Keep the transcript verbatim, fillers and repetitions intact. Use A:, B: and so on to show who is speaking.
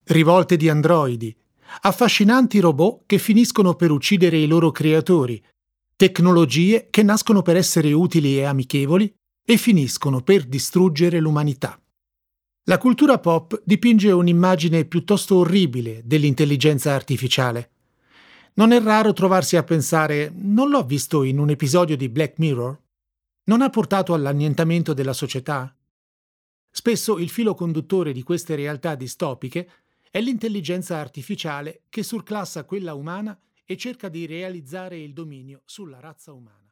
A: rivolte di androidi, affascinanti robot che finiscono per uccidere i loro creatori, tecnologie che nascono per essere utili e amichevoli e finiscono per distruggere l'umanità. La cultura pop dipinge un'immagine piuttosto orribile dell'intelligenza artificiale. Non è raro trovarsi a pensare: non l'ho visto in un episodio di Black Mirror? Non ha portato all'annientamento della società? Spesso il filo conduttore di queste realtà distopiche è l'intelligenza artificiale che surclassa quella umana e cerca di realizzare il dominio sulla razza umana.